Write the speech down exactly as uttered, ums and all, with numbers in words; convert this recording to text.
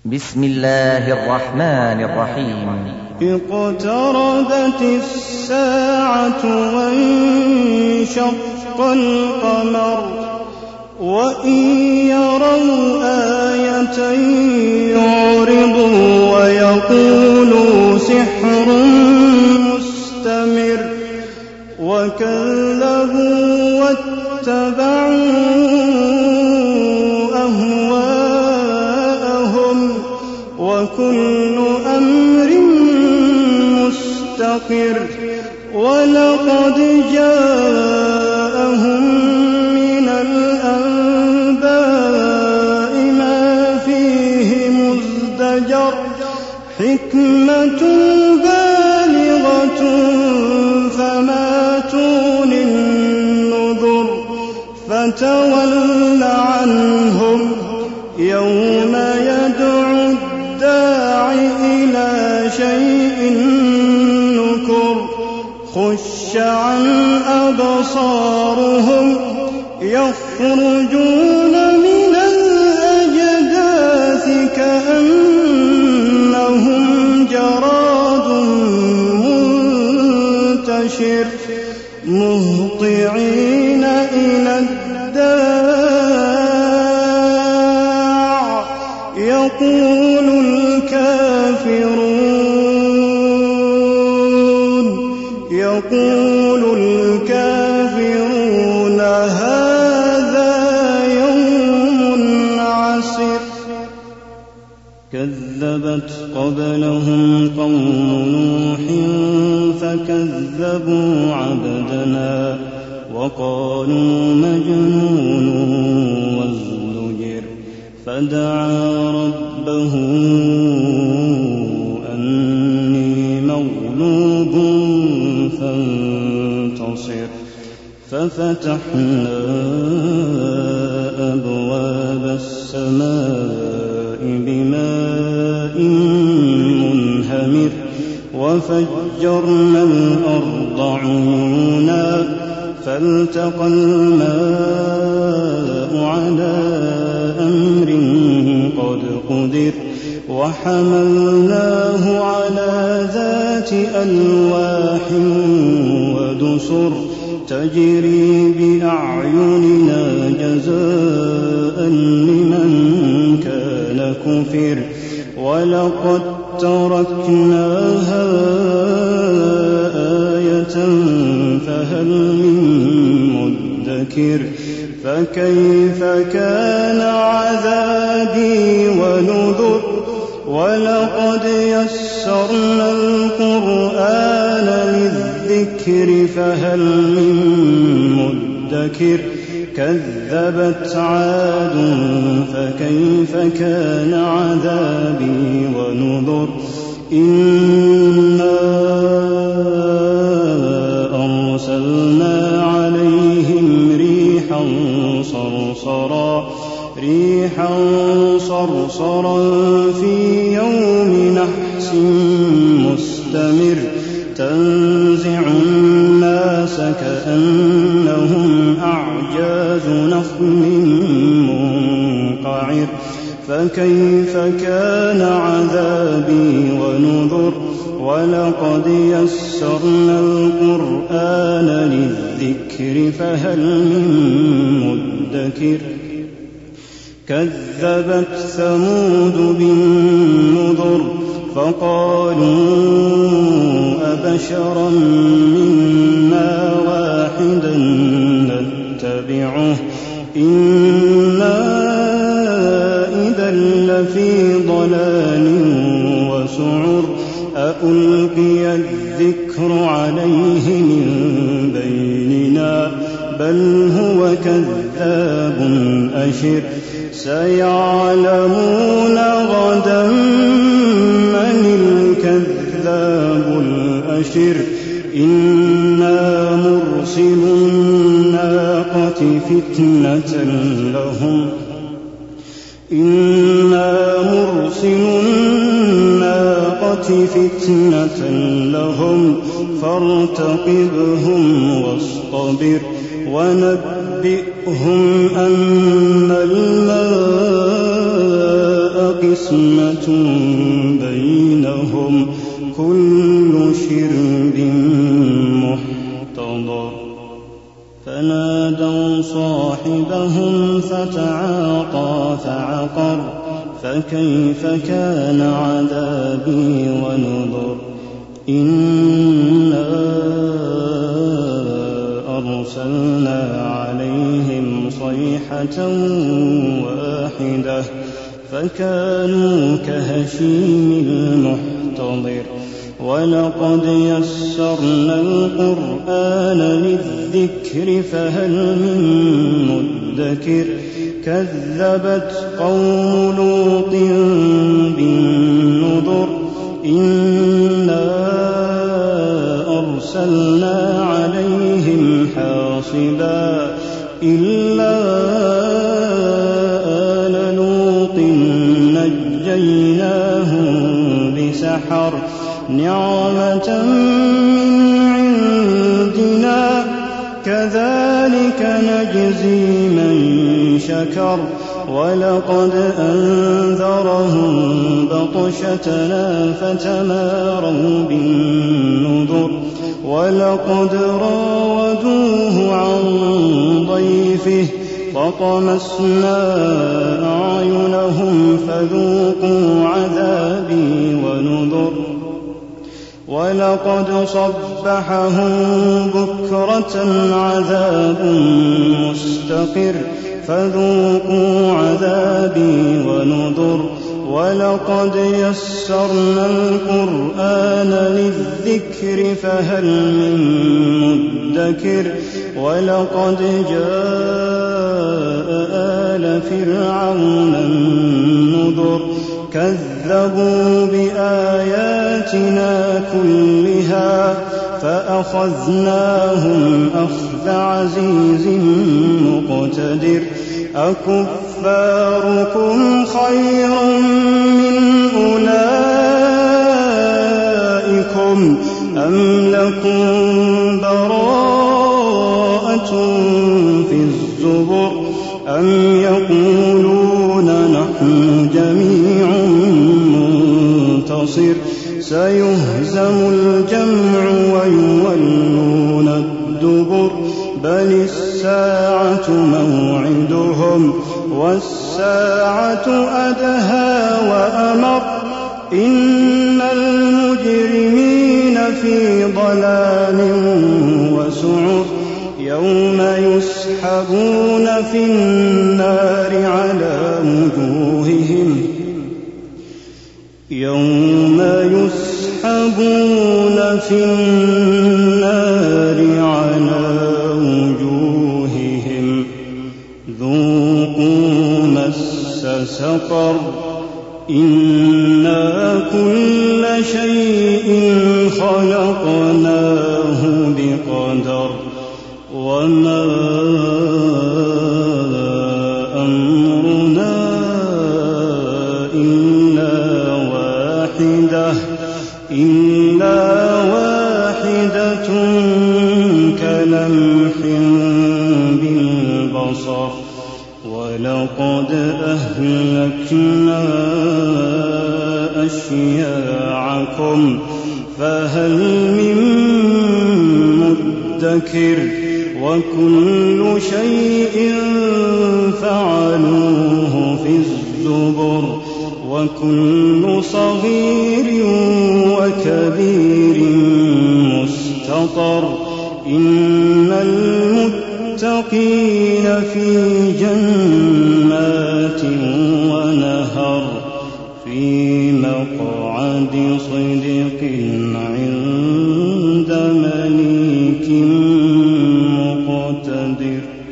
بسم الله الرحمن الرحيم. اقتربت الساعة وانشق القمر وإن يروا آية يعرضوا ويقولوا سحر مستمر وكذبوا واتبعوا أهواءهم وكل أمر مستقر ولقد جاءهم من الأنباء ما فيه مزدجر حكمة بالغة فما تغني النذر فتول عنهم يوم يدعو الداع إلى شيء نكر خش عن أبصارهم يخرجون من الأجداث كأنهم جراد منتشر مهطعين إلى الداع يقول الكافرون يقول الكافرون هذا يوم عسر. كذبت قبلهم قوم نوح فكذبوا عبدنا وقالوا مجنون وازدجر فدعا ربه أني مغلوب فانتصر ففتحنا أبواب السماء بماء منهمر وفجرنا الأرض عيونا فالتقى الماء على أمر قد قدر وحملناه على ذات ألواح ودسر تجري بأعيننا جزاء لمن كان كفر ولقد تركناها آية فهل من مدكر فكيف كان عذابي ونذر ولقد يسرنا القرآن للذكر فهل من مدكر كذبت عاد فكيف كان عذابي ونذر إنا أرسلنا عليهم ريحا صرصرا ريحا صرصرا في يوم نحس مستمر تنزع الناس كأنهم أعجاز نخل منقعر فكيف كان عذابي ونذر ولقد يسرنا القرآن للذكر فهل من مدكر كذبت ثمود بالنذر فقالوا أبشرا منا واحدا نتبعه إنا إذا لفي ضلال وسعر أألقي الذكر عليه من بيننا بل هو كذاب أشر سيعلمون غدا من الكذاب الأشر إنا مرسل الناقة فتنة لهم إنا مرسل الناقة فتنة لهم فارتقبهم واصطبر ونبئهم أن الماء قسمة بينهم كل شرب محتضر فنادوا صاحبهم فتعاطى فعقر فكيف كان عذابي ونذر إنا أرسلنا عليهم صيحة واحدة فكانوا كهشيم المحتضر ولقد يسرنا القرآن للذكر فهل من مدكر كذبت قوم لوط بالنذر إنا أرسلنا عليهم حاصبا إلا آل لوط نجيناهم بسحر نعمة من عندنا كذلك نجزي من شكر ولقد أنذرهم بطشتنا فتماروا بالنذر ولقد راودوه عن ضيفه فطمسنا أعينهم فذوقوا عذابي ونذر ولقد صبحهم بكرة عذاب مستقر فذوقوا عذابي ونذر ولقد يسرنا القرآن للذكر فهل من مدكر ولقد جاء آل فرعون النذر كذبوا بآياتنا كلها فأخذناهم أخذ عزيز مقتدر أكفاركم خير من أولئكم أم لكم براءة في الزبر أم يقولون نحن جميع منتصر سيهزم الجمع ويولون الدبر بل الساعة موعدهم والساعة أدهى وأمر إن المجرمين في ضلال وسعر يوم يسحبون في النار على وجوههم يوم يسحبون في النار على وجوههم ذوقوا مس سقر إنا كل شيء خلقناه بقدر وما أمرنا إلا واحدة إلا واحدة كلمح بالبصر ولقد أهلكنا أشياعكم فهل من مدكر وكل شيء فعلوه في الزبر وكل صغير وكبير مستطر إن المتقين في جنات ونهر في مقعد صدق عند مليك مقتدر.